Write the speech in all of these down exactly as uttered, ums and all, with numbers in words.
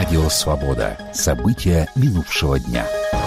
Радио «Свобода». События минувшего дня.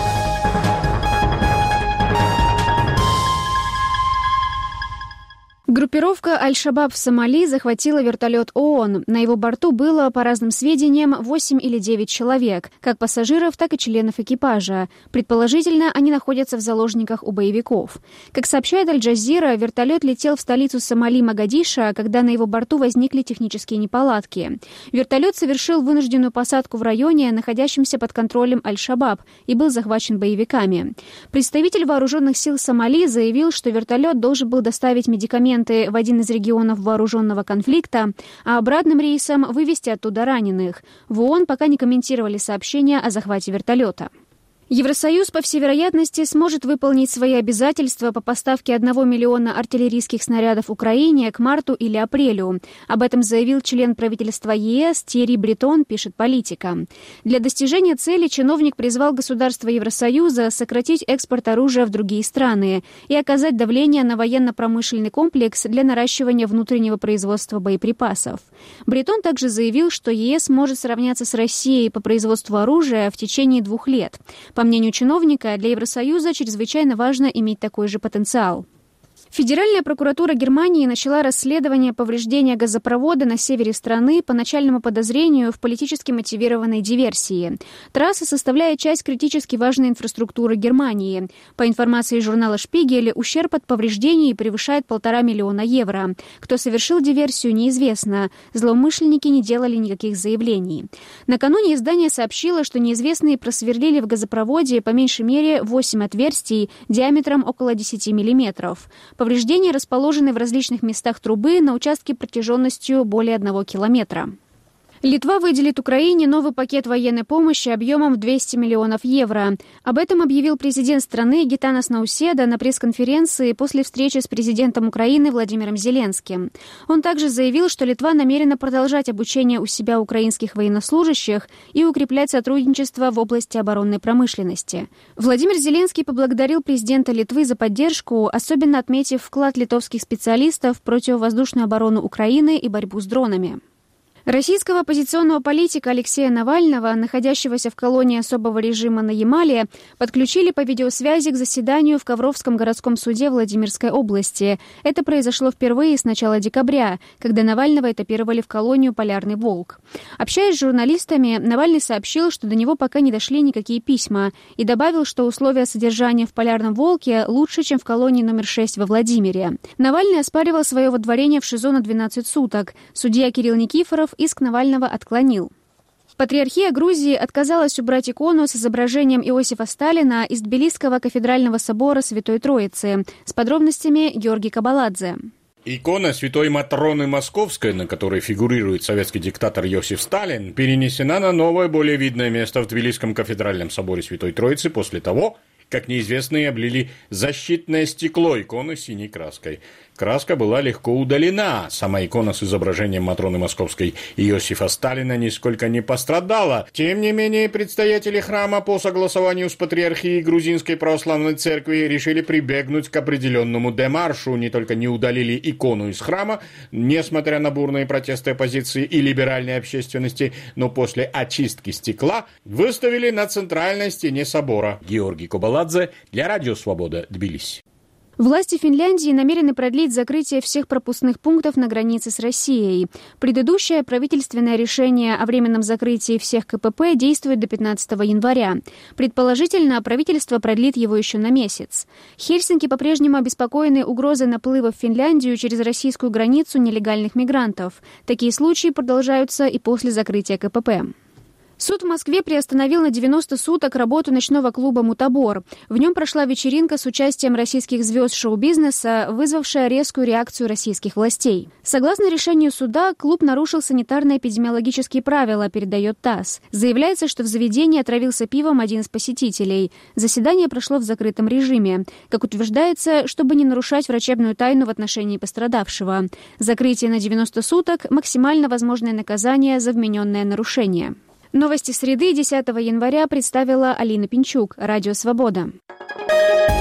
Группировка Аль-Шабаб в Сомали захватила вертолет ООН. На его борту было, по разным сведениям, восемь или девять человек, как пассажиров, так и членов экипажа. Предположительно, они находятся в заложниках у боевиков. Как сообщает Аль-Джазира, вертолет летел в столицу Сомали Могадишо, когда на его борту возникли технические неполадки. Вертолет совершил вынужденную посадку в районе, находящемся под контролем Аль-Шабаб, и был захвачен боевиками. Представитель вооруженных сил Сомали заявил, что вертолет должен был доставить медикаменты в один из регионов вооруженного конфликта, а обратным рейсом вывести оттуда раненых. В ООН пока не комментировали сообщения о захвате вертолета. Евросоюз, по всей вероятности, сможет выполнить свои обязательства по поставке одного миллиона артиллерийских снарядов Украине к марту или апрелю. Об этом заявил член правительства ЕС Тьерри Бретон, пишет «Политика». Для достижения цели чиновник призвал государства Евросоюза сократить экспорт оружия в другие страны и оказать давление на военно-промышленный комплекс для наращивания внутреннего производства боеприпасов. Бретон также заявил, что ЕС может сравняться с Россией по производству оружия в течение двух лет. По мнению чиновника, для Евросоюза чрезвычайно важно иметь такой же потенциал. Федеральная прокуратура Германии начала расследование повреждения газопровода на севере страны по начальному подозрению в политически мотивированной диверсии. Трасса составляет часть критически важной инфраструктуры Германии. По информации журнала «Шпигель», ущерб от повреждений превышает полтора миллиона евро. Кто совершил диверсию, неизвестно. Злоумышленники не делали никаких заявлений. Накануне издание сообщило, что неизвестные просверлили в газопроводе по меньшей мере восемь отверстий диаметром около десяти миллиметров. Повреждения расположены в различных местах трубы на участке протяженностью более одного километра. Литва выделит Украине новый пакет военной помощи объемом в двести миллионов евро. Об этом объявил президент страны Гитанас Науседа на пресс-конференции после встречи с президентом Украины Владимиром Зеленским. Он также заявил, что Литва намерена продолжать обучение у себя украинских военнослужащих и укреплять сотрудничество в области оборонной промышленности. Владимир Зеленский поблагодарил президента Литвы за поддержку, особенно отметив вклад литовских специалистов в противовоздушную оборону Украины и борьбу с дронами. Российского оппозиционного политика Алексея Навального, находящегося в колонии особого режима на Ямале, подключили по видеосвязи к заседанию в Ковровском городском суде Владимирской области. Это произошло впервые с начала декабря, когда Навального этапировали в колонию «Полярный волк». Общаясь с журналистами, Навальный сообщил, что до него пока не дошли никакие письма, и добавил, что условия содержания в «Полярном волке» лучше, чем в колонии номер шесть во Владимире. Навальный оспаривал свое водворение в ШИЗО на двенадцать суток. Судья Кирилл Никифоров иск Навального отклонил. Патриархия Грузии отказалась убрать икону с изображением Иосифа Сталина из Тбилисского кафедрального собора Святой Троицы. С подробностями Георгий Кабаладзе. Икона святой Матроны Московской, на которой фигурирует советский диктатор Иосиф Сталин, перенесена на новое, более видное место в Тбилисском кафедральном соборе Святой Троицы после того, как неизвестные облили защитное стекло иконы синей краской. Краска была легко удалена. Сама икона с изображением Матроны Московской Иосифа Сталина нисколько не пострадала. Тем не менее, предстоятели храма по согласованию с Патриархией Грузинской Православной Церкви решили прибегнуть к определенному демаршу. Не только не удалили икону из храма, несмотря на бурные протесты оппозиции и либеральной общественности, но после очистки стекла выставили на центральной стене собора. Георгий Кабаладзе для Радио Свобода, Тбилиси. Власти Финляндии намерены продлить закрытие всех пропускных пунктов на границе с Россией. Предыдущее правительственное решение о временном закрытии всех КПП действует до пятнадцатого января. Предположительно, правительство продлит его еще на месяц. Хельсинки по-прежнему обеспокоены угрозой наплыва в Финляндию через российскую границу нелегальных мигрантов. Такие случаи продолжаются и после закрытия КПП. Суд в Москве приостановил на девяносто суток работу ночного клуба «Мутабор». В нем прошла вечеринка с участием российских звезд шоу-бизнеса, вызвавшая резкую реакцию российских властей. Согласно решению суда, клуб нарушил санитарно-эпидемиологические правила, передает ТАСС. Заявляется, что в заведении отравился пивом один из посетителей. Заседание прошло в закрытом режиме. Как утверждается, чтобы не нарушать врачебную тайну в отношении пострадавшего. Закрытие на девяносто суток – максимально возможное наказание за вмененное нарушение. Новости среды десятого января представила Алина Пинчук, Радио Свобода.